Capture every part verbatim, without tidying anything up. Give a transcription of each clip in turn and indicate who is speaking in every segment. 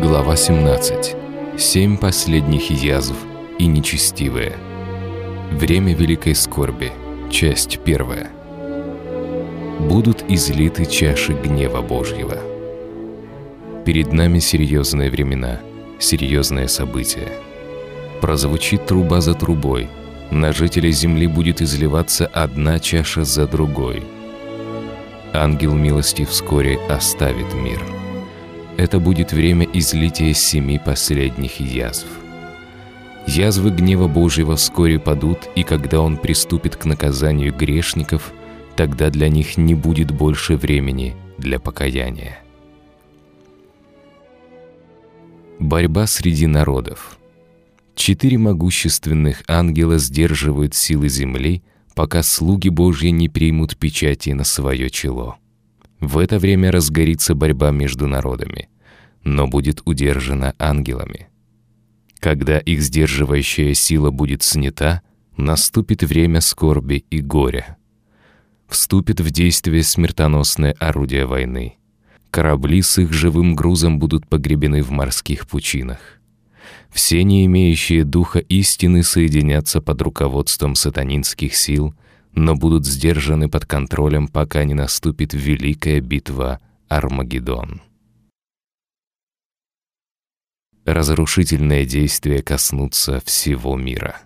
Speaker 1: Глава семнадцать. Семь последних язв и нечестивые. Время великой скорби. Часть первая. Будут излиты чаши гнева Божьего. Перед нами серьезные времена, серьезные события. Прозвучит труба за трубой. На жителей земли будет изливаться одна чаша за другой. Ангел милости вскоре оставит мир. Это будет время излития семи последних язв. Язвы гнева Божьего вскоре падут, и когда Он приступит к наказанию грешников, тогда для них не будет больше времени для покаяния. Борьба среди народов. Четыре могущественных ангела сдерживают силы земли, пока слуги Божьи не примут печати на свое чело. В это время разгорится борьба между народами, но будет удержана ангелами. Когда их сдерживающая сила будет снята, наступит время скорби и горя. Вступит в действие смертоносное орудие войны. Корабли с их живым грузом будут погребены в морских пучинах. Все не имеющие духа истины соединятся под руководством сатанинских сил, но будут сдержаны под контролем, пока не наступит великая битва Армагеддон. Разрушительные действия коснутся всего мира.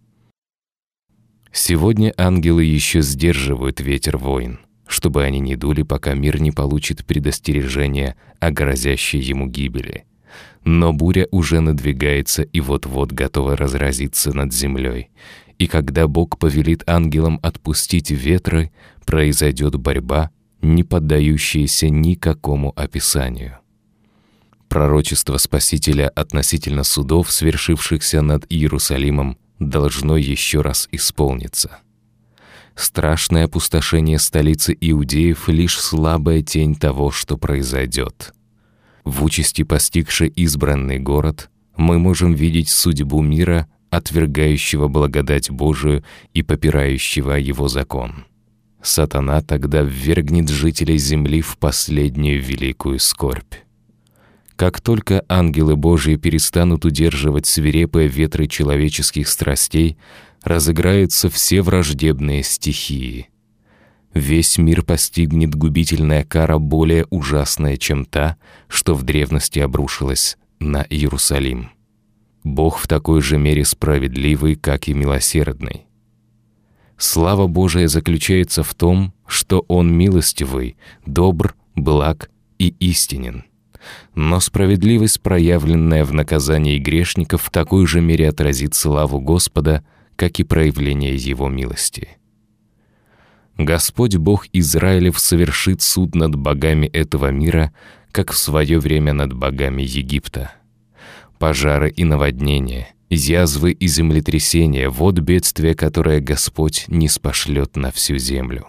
Speaker 1: Сегодня ангелы еще сдерживают ветер войн, чтобы они не дули, пока мир не получит предостережение о грозящей ему гибели. Но буря уже надвигается и вот-вот готова разразиться над землей. И когда Бог повелит ангелам отпустить ветры, произойдет борьба, не поддающаяся никакому описанию. Пророчество Спасителя относительно судов, свершившихся над Иерусалимом, должно еще раз исполниться. Страшное опустошение столицы иудеев — лишь слабая тень того, что произойдет. В участи постигший избранный город мы можем видеть судьбу мира, отвергающего благодать Божию и попирающего его закон. Сатана тогда ввергнет жителей земли в последнюю великую скорбь. Как только ангелы Божьи перестанут удерживать свирепые ветры человеческих страстей, разыграются все враждебные стихии. Весь мир постигнет губительная кара, более ужасная, чем та, что в древности обрушилась на Иерусалим. Бог в такой же мере справедливый, как и милосердный. Слава Божия заключается в том, что Он милостивый, добр, благ и истинен. Но справедливость, проявленная в наказании грешников, в такой же мере отразит славу Господа, как и проявление Его милости. Господь Бог Израилев совершит суд над богами этого мира, как в свое время над богами Египта. Пожары и наводнения, язвы и землетрясения — вот бедствие, которое Господь ниспошлет на всю землю.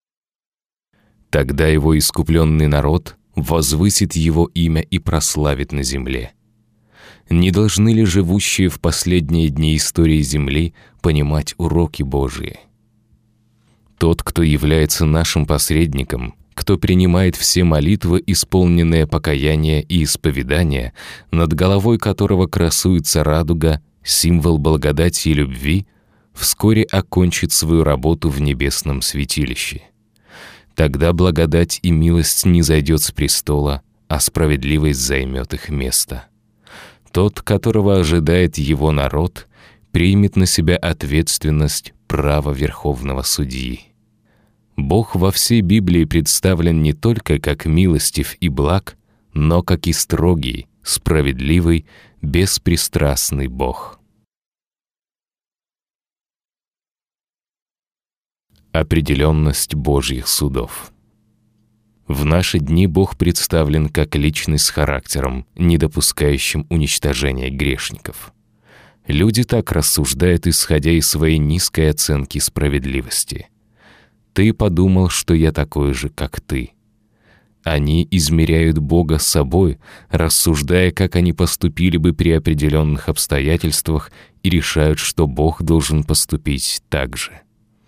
Speaker 1: Тогда Его искупленный народ возвысит Его имя и прославит на земле. Не должны ли живущие в последние дни истории земли понимать уроки Божьи? Тот, кто является нашим посредником, кто принимает все молитвы, исполненные покаяния и исповедания, над головой которого красуется радуга, символ благодати и любви, вскоре окончит свою работу в небесном святилище. Тогда благодать и милость не зайдет с престола, а справедливость займет их место. Тот, которого ожидает его народ, примет на себя ответственность права верховного судьи. Бог во всей Библии представлен не только как милостив и благ, но как и строгий, справедливый, беспристрастный Бог. Определенность Божьих судов. В наши дни Бог представлен как личность с характером, не допускающим уничтожения грешников. Люди так рассуждают, исходя из своей низкой оценки справедливости. «Ты подумал, что я такой же, как ты». Они измеряют Бога собой, рассуждая, как они поступили бы при определенных обстоятельствах, и решают, что Бог должен поступить так же.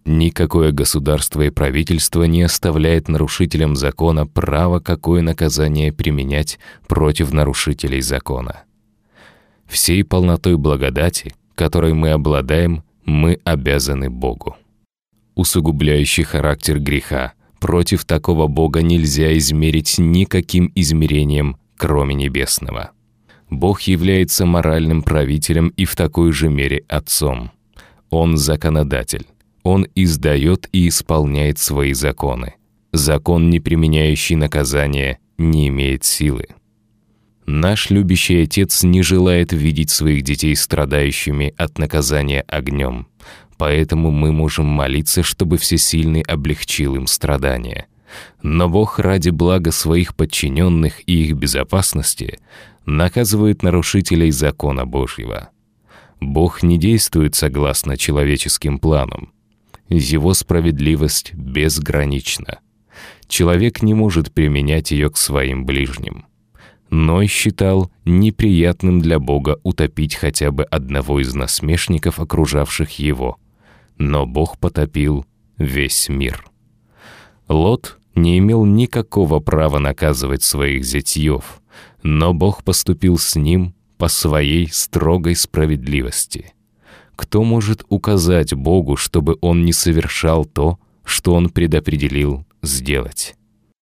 Speaker 1: Никакое государство и правительство не оставляет нарушителям закона права какое наказание применять против нарушителей закона. Всей полнотой благодати, которой мы обладаем, мы обязаны Богу. Усугубляющий характер греха, против такого Бога нельзя измерить никаким измерением, кроме небесного. Бог является моральным правителем и в такой же мере Отцом. Он законодатель. Он издает и исполняет свои законы. Закон, не применяющий наказание, не имеет силы. Наш любящий Отец не желает видеть своих детей страдающими от наказания огнем, поэтому мы можем молиться, чтобы Всесильный облегчил им страдания. Но Бог ради блага своих подчиненных и их безопасности наказывает нарушителей закона Божьего. Бог не действует согласно человеческим планам. Его справедливость безгранична. Человек не может применять ее к своим ближним. Ной считал неприятным для Бога утопить хотя бы одного из насмешников, окружавших его, но Бог потопил весь мир. Лот не имел никакого права наказывать своих зятьев, но Бог поступил с ним по своей строгой справедливости. Кто может указать Богу, чтобы он не совершал то, что он предопределил сделать?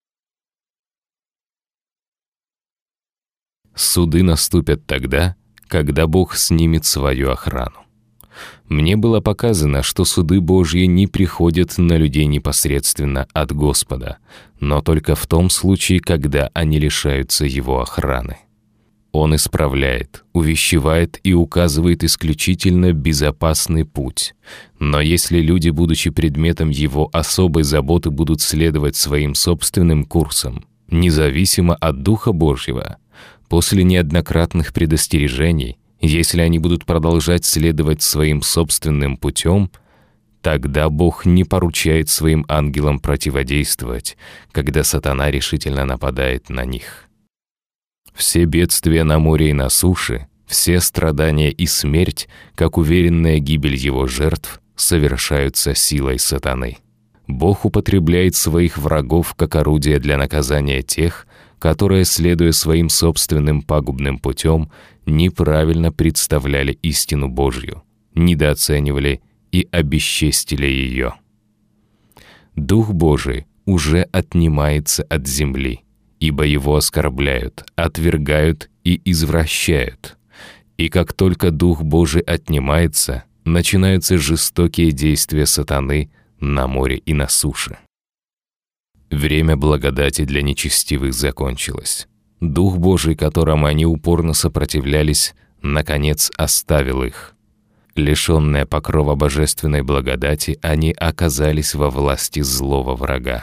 Speaker 1: Суды наступят тогда, когда Бог снимет свою охрану. Мне было показано, что суды Божьи не приходят на людей непосредственно от Господа, но только в том случае, когда они лишаются Его охраны. Он исправляет, увещевает и указывает исключительно безопасный путь. Но если люди, будучи предметом Его особой заботы, будут следовать своим собственным курсам, независимо от Духа Божьего, после неоднократных предостережений, если они будут продолжать следовать своим собственным путем, тогда Бог не поручает своим ангелам противодействовать, когда сатана решительно нападает на них. Все бедствия на море и на суше, все страдания и смерть, как уверенная гибель его жертв, совершаются силой сатаны. Бог употребляет своих врагов как орудие для наказания тех, которые, следуя своим собственным пагубным путем, неправильно представляли истину Божью, недооценивали и обесчестили ее. Дух Божий уже отнимается от земли, ибо его оскорбляют, отвергают и извращают. И как только Дух Божий отнимается, начинаются жестокие действия сатаны на море и на суше. Время благодати для нечестивых закончилось. Дух Божий, которому они упорно сопротивлялись, наконец оставил их. Лишенные покрова божественной благодати, они оказались во власти злого врага.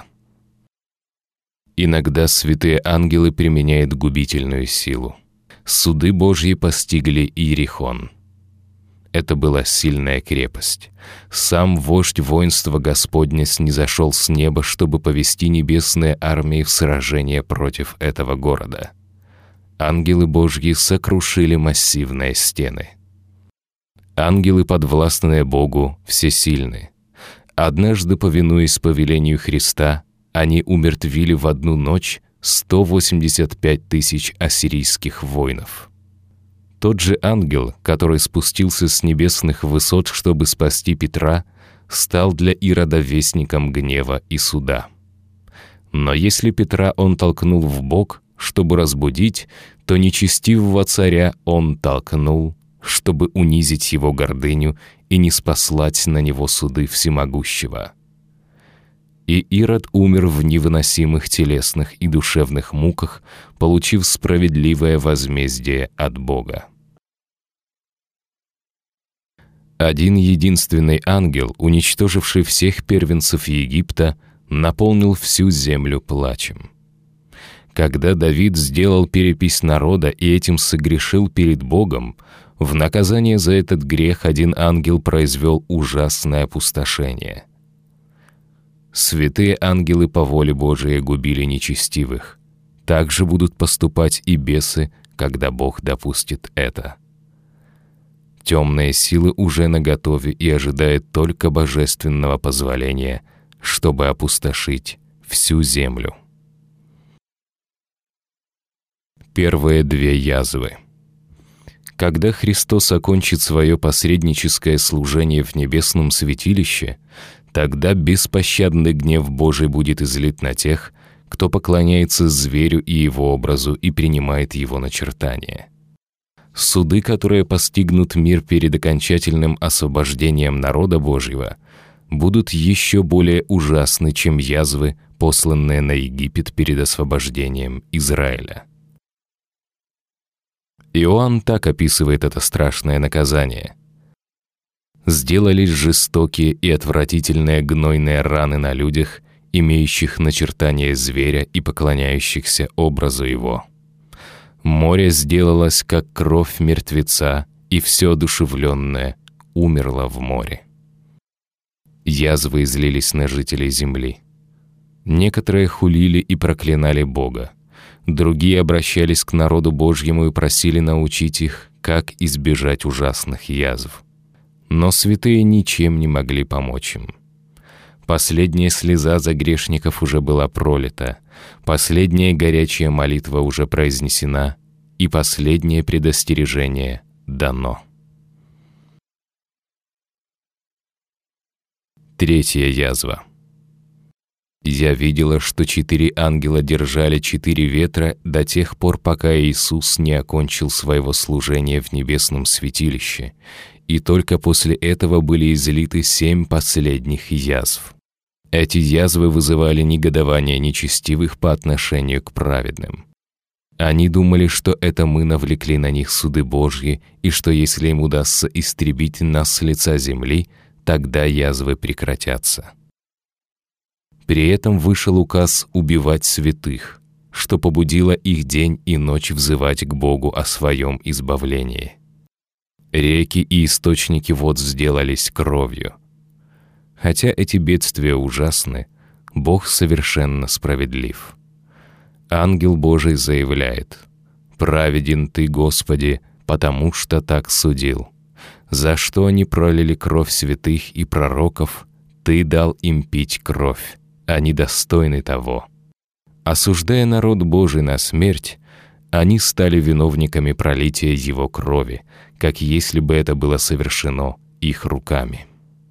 Speaker 1: Иногда святые ангелы применяют губительную силу. Суды Божьи постигли Иерихон. Это была сильная крепость. Сам вождь воинства Господня снизошел с неба, чтобы повести небесные армии в сражение против этого города. Ангелы Божьи сокрушили массивные стены. Ангелы, подвластные Богу, всесильны. Однажды, повинуясь повелению Христа, они умертвили в одну ночь сто восемьдесят пять тысяч ассирийских воинов. Тот же ангел, который спустился с небесных высот, чтобы спасти Петра, стал для Ирода вестником гнева и суда. Но если Петра он толкнул в бок, чтобы разбудить, то нечестивого царя он толкнул, чтобы унизить его гордыню и не спаслать на него суды всемогущего. И Ирод умер в невыносимых телесных и душевных муках, получив справедливое возмездие от Бога. Один единственный ангел, уничтоживший всех первенцев Египта, наполнил всю землю плачем. Когда Давид сделал перепись народа и этим согрешил перед Богом, в наказание за этот грех один ангел произвел ужасное опустошение. Святые ангелы по воле Божией губили нечестивых. Так же будут поступать и бесы, когда Бог допустит это. Темные силы уже наготове и ожидают только божественного позволения, чтобы опустошить всю землю. Первые две язвы. Когда Христос окончит свое посредническое служение в небесном святилище, тогда беспощадный гнев Божий будет излит на тех, кто поклоняется зверю и его образу и принимает его начертания. Суды, которые постигнут мир перед окончательным освобождением народа Божьего, будут еще более ужасны, чем язвы, посланные на Египет перед освобождением Израиля. Иоанн так описывает это страшное наказание. «Сделались жестокие и отвратительные гнойные раны на людях, имеющих начертание зверя и поклоняющихся образу его. Море сделалось, как кровь мертвеца, и все одушевленное умерло в море. Язвы излились на жителей земли. Некоторые хулили и проклинали Бога, другие обращались к народу Божьему и просили научить их, как избежать ужасных язв. Но святые ничем не могли помочь им. Последняя слеза за грешников уже была пролита, последняя горячая молитва уже произнесена, и последнее предостережение дано. Третья язва. «Я видела, что четыре ангела держали четыре ветра до тех пор, пока Иисус не окончил своего служения в небесном святилище, и только после этого были излиты семь последних язв. Эти язвы вызывали негодование нечестивых по отношению к праведным. Они думали, что это мы навлекли на них суды Божьи, и что если им удастся истребить нас с лица земли, тогда язвы прекратятся. При этом вышел указ убивать святых, что побудило их день и ночь взывать к Богу о своем избавлении. Реки и источники вод сделались кровью. Хотя эти бедствия ужасны, Бог совершенно справедлив. Ангел Божий заявляет: «Праведен Ты, Господи, потому что так судил. За что они пролили кровь святых и пророков, Ты дал им пить кровь. Они достойны того». Осуждая народ Божий на смерть, они стали виновниками пролития Его крови, как если бы это было совершено их руками.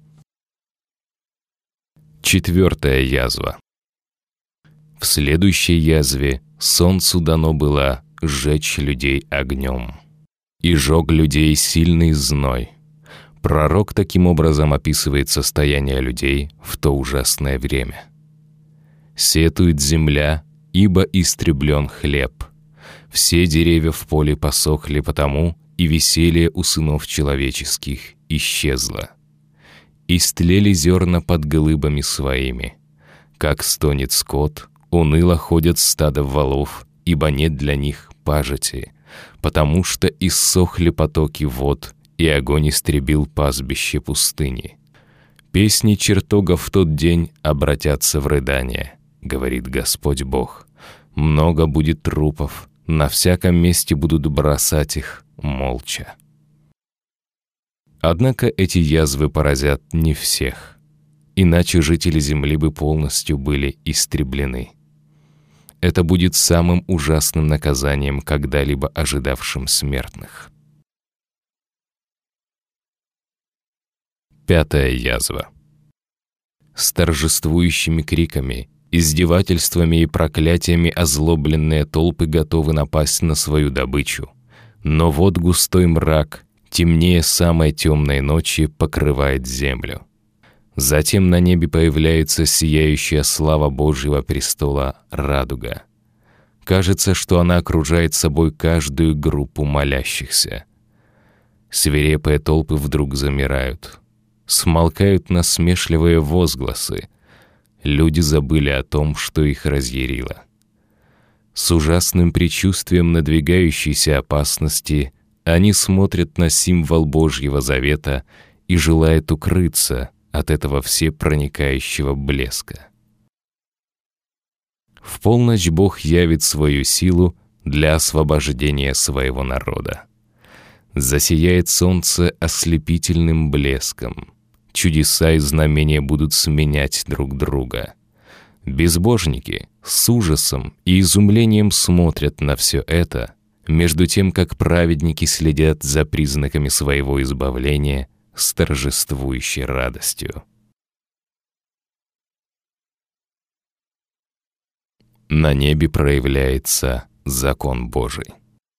Speaker 1: Четвертая язва. В следующей язве солнцу дано было сжечь людей огнем. И жег людей сильный зной. Пророк таким образом описывает состояние людей в то ужасное время. «Сетует земля, ибо истреблен хлеб. Все деревья в поле посохли потому, и веселье у сынов человеческих исчезло. Истлели зерна под глыбами своими. Как стонет скот, уныло ходят стадо волов, ибо нет для них пажити, потому что иссохли потоки вод, и огонь истребил пастбище пустыни. Песни чертогов в тот день обратятся в рыдание, говорит Господь Бог. Много будет трупов, на всяком месте будут бросать их молча». Однако эти язвы поразят не всех, иначе жители земли бы полностью были истреблены. Это будет самым ужасным наказанием, когда-либо ожидавшим смертных. Пятая язва. С торжествующими криками, издевательствами и проклятиями озлобленные толпы готовы напасть на свою добычу, но вот густой мрак, темнее самой темной ночи, покрывает землю. Затем на небе появляется сияющая слава Божьего престола радуга. Кажется, что она окружает собой каждую группу молящихся. Свирепые толпы вдруг замирают. Смолкают насмешливые возгласы. Люди забыли о том, что их разъярило. С ужасным предчувствием надвигающейся опасности они смотрят на символ Божьего завета и желают укрыться от этого всепроникающего блеска. В полночь Бог явит свою силу для освобождения своего народа. Засияет солнце ослепительным блеском. Чудеса и знамения будут сменять друг друга. Безбожники с ужасом и изумлением смотрят на все это, между тем, как праведники следят за признаками своего избавления с торжествующей радостью. На небе проявляется закон Божий.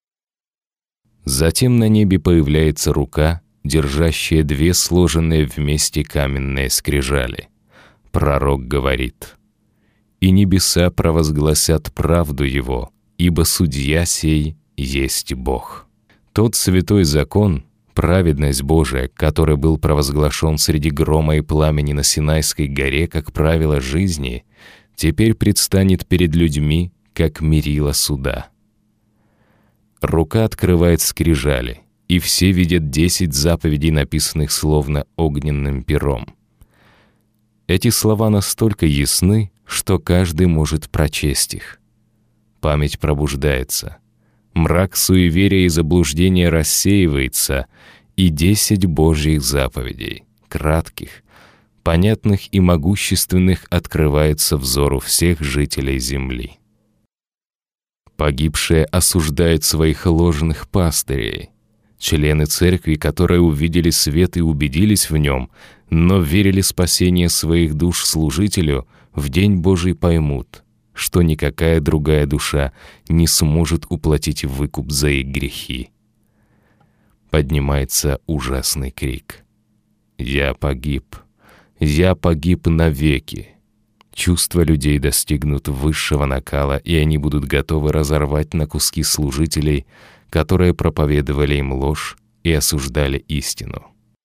Speaker 1: Затем на небе появляется рука, держащая две сложенные вместе каменные скрижали. Пророк говорит: «И небеса провозгласят правду его, ибо судья сей есть Бог». Тот святой закон, праведность Божия, который был провозглашен среди грома и пламени на Синайской горе как правило жизни, теперь предстанет перед людьми как мерило суда. Рука открывает скрижали, и все видят десять заповедей, написанных словно огненным пером. Эти слова настолько ясны, что каждый может прочесть их. Память пробуждается. Мрак суеверия и заблуждения рассеивается, и десять Божьих заповедей, кратких, понятных и могущественных, открывается взору всех жителей земли. Погибшие осуждают своих ложных пастырей. Члены церкви, которые увидели свет и убедились в нем, но верили спасение своих душ служителю, в день Божий поймут, что никакая другая душа не сможет уплатить выкуп за их грехи. Поднимается ужасный крик: «Я погиб! Я погиб навеки!» Чувства людей достигнут высшего накала, и они будут готовы разорвать на куски служителей, которые проповедовали им ложь и осуждали истину.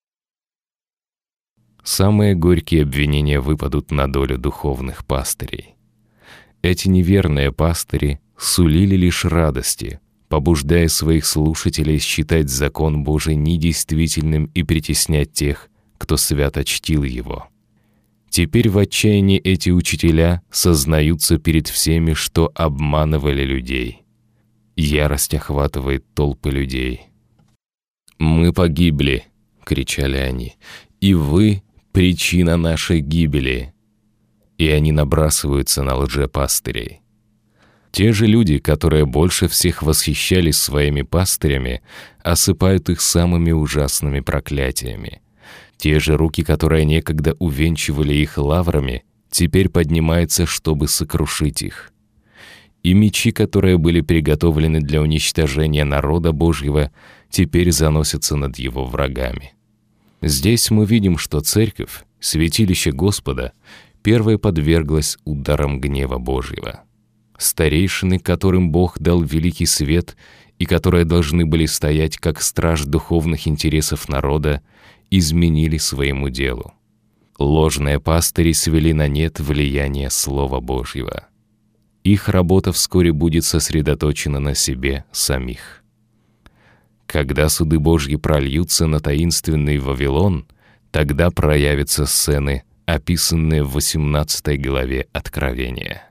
Speaker 1: Самые горькие обвинения выпадут на долю духовных пастырей. Эти неверные пастыри сулили лишь радости, побуждая своих слушателей считать закон Божий недействительным и притеснять тех, кто свято чтил его. Теперь в отчаянии эти учителя сознаются перед всеми, что обманывали людей. Ярость охватывает толпы людей. «Мы погибли!» — кричали они. «И вы — причина нашей гибели!» И они набрасываются на лжепастырей. Те же люди, которые больше всех восхищались своими пастырями, осыпают их самыми ужасными проклятиями. Те же руки, которые некогда увенчивали их лаврами, теперь поднимаются, чтобы сокрушить их. И мечи, которые были приготовлены для уничтожения народа Божьего, теперь заносятся над его врагами. Здесь мы видим, что церковь, святилище Господа, первой подверглась ударам гнева Божьего. Старейшины, которым Бог дал великий свет и которые должны были стоять как страж духовных интересов народа, изменили своему делу. Ложные пастыри свели на нет влияние Слова Божьего. Их работа вскоре будет сосредоточена на себе самих. Когда суды Божьи прольются на таинственный Вавилон, тогда проявятся сцены, описанные в восемнадцатой главе Откровения.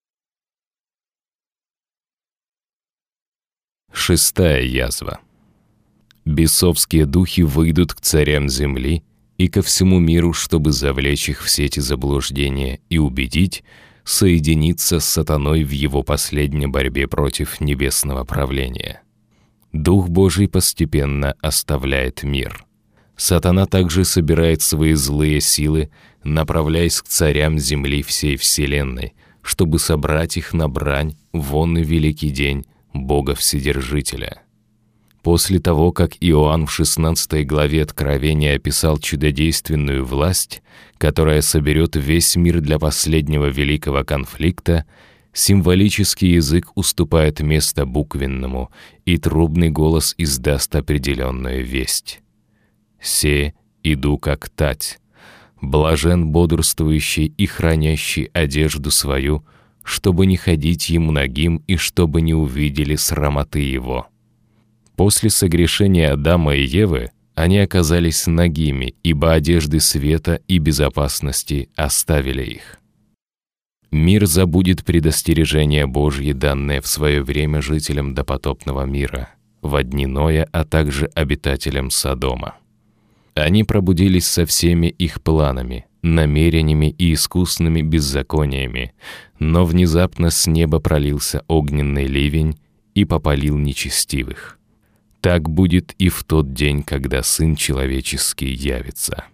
Speaker 1: Шестая язва. Бесовские духи выйдут к царям земли и ко всему миру, чтобы завлечь их в сети заблуждения и убедить соединиться с сатаной в его последней борьбе против небесного правления. Дух Божий постепенно оставляет мир. Сатана также собирает свои злые силы, направляясь к царям земли всей вселенной, чтобы собрать их на брань в онный великий день Бога Вседержителя. После того, как Иоанн в шестнадцатой главе Откровения описал чудодейственную власть, которая соберет весь мир для последнего великого конфликта, символический язык уступает место буквенному, и трубный голос издаст определенную весть. «Се иду как тать, блажен бодрствующий и хранящий одежду свою, чтобы не ходить ему нагим и чтобы не увидели срамоты его». После согрешения Адама и Евы они оказались нагими, ибо одежды света и безопасности оставили их. Мир забудет предостережение Божье, данное в свое время жителям допотопного мира. в дни Ноя, а также обитателям Содома. Они пробудились со всеми их планами, намерениями и искусными беззакониями, но внезапно с неба пролился огненный ливень и попалил нечестивых. Так будет и в тот день, когда Сын Человеческий явится.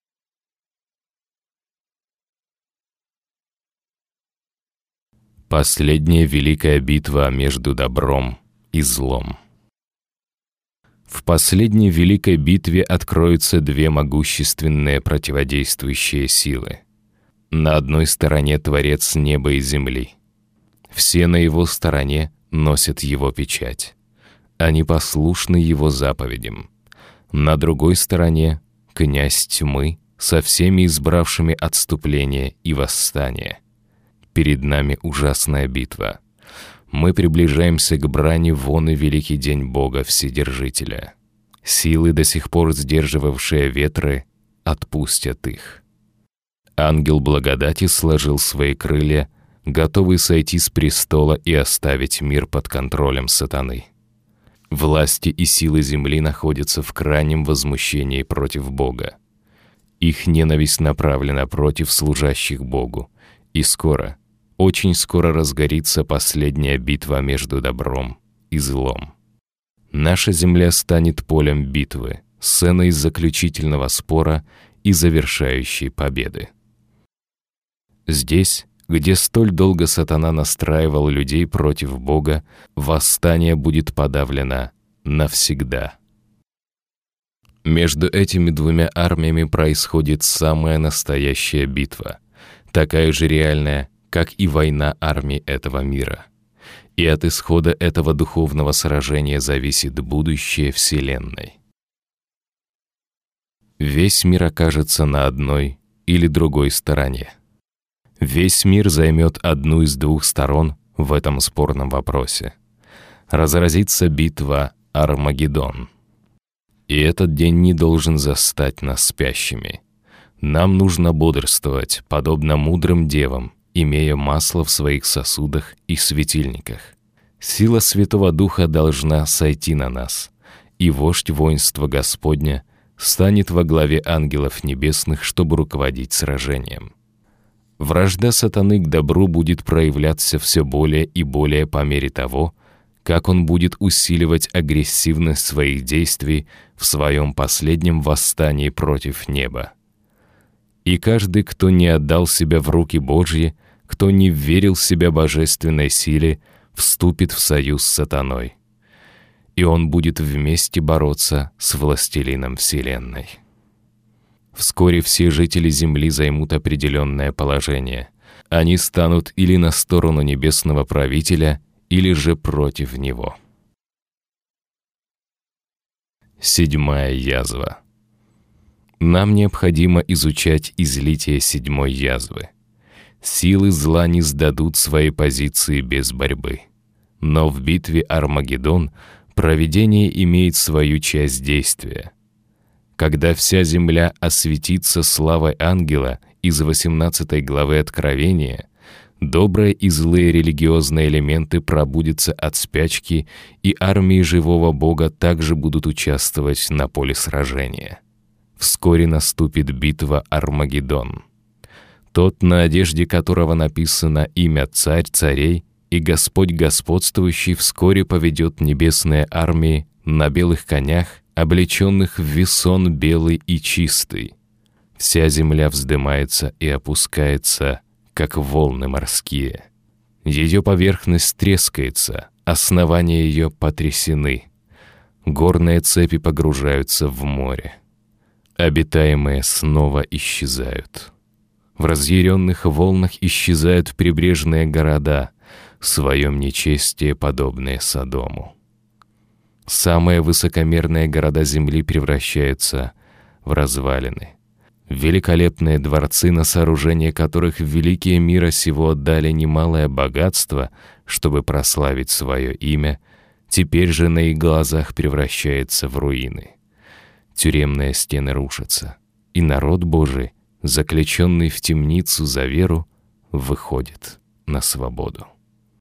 Speaker 1: Последняя великая битва между добром и злом. В последней великой битве откроются две могущественные противодействующие силы. На одной стороне Творец неба и земли. Все на его стороне носят его печать. Они послушны его заповедям. На другой стороне — князь тьмы со всеми избравшими отступление и восстание. Перед нами ужасная битва. Мы приближаемся к брани вон и великий день Бога Вседержителя. Силы, до сих пор сдерживавшие ветры, отпустят их. Ангел благодати сложил свои крылья, готовый сойти с престола и оставить мир под контролем сатаны. Власти и силы земли находятся в крайнем возмущении против Бога. Их ненависть направлена против служащих Богу, и скоро, очень скоро разгорится последняя битва между добром и злом. Наша земля станет полем битвы, сценой заключительного спора и завершающей победы. Здесь, где столь долго сатана настраивал людей против Бога, восстание будет подавлено навсегда. Между этими двумя армиями происходит самая настоящая битва, такая же реальная, как и война армий этого мира. И от исхода этого духовного сражения зависит будущее Вселенной. Весь мир окажется на одной или другой стороне. Весь мир займет одну из двух сторон в этом спорном вопросе. Разразится битва Армагеддон. И этот день не должен застать нас спящими. Нам нужно бодрствовать, подобно мудрым девам, имея масло в своих сосудах и светильниках. Сила Святого Духа должна сойти на нас, и вождь воинства Господня станет во главе ангелов небесных, чтобы руководить сражением. Вражда сатаны к добру будет проявляться все более и более по мере того, как он будет усиливать агрессивность своих действий в своем последнем восстании против неба. И каждый, кто не отдал себя в руки Божьи, кто не верил в себя божественной силе, вступит в союз с сатаной. И он будет вместе бороться с властелином Вселенной. Вскоре все жители Земли займут определенное положение. Они станут или на сторону небесного правителя, или же против него. Седьмая язва. Нам необходимо изучать излитие седьмой язвы. Силы зла не сдадут свои позиции без борьбы. Но в битве Армагеддон провидение имеет свою часть действия. Когда вся земля осветится славой ангела из восемнадцатой главы Откровения, добрые и злые религиозные элементы пробудятся от спячки, и армии живого Бога также будут участвовать на поле сражения. Вскоре наступит битва Армагеддон. Тот, на одежде которого написано имя Царь царей и Господь господствующий, вскоре поведет небесные армии на белых конях, облеченных в весон белый и чистый. Вся земля вздымается и опускается, как волны морские. Ее поверхность трескается, основания ее потрясены. Горные цепи погружаются в море. Обитаемые снова исчезают. В разъяренных волнах исчезают прибрежные города, в своем нечестии подобные Содому. Самые высокомерные города земли превращаются в развалины. Великолепные дворцы, на сооружение которых великие мира сего отдали немалое богатство, чтобы прославить свое имя, теперь же на их глазах превращаются в руины. Тюремные стены рушатся, и народ Божий, заключенный в темницу за веру, выходит на свободу.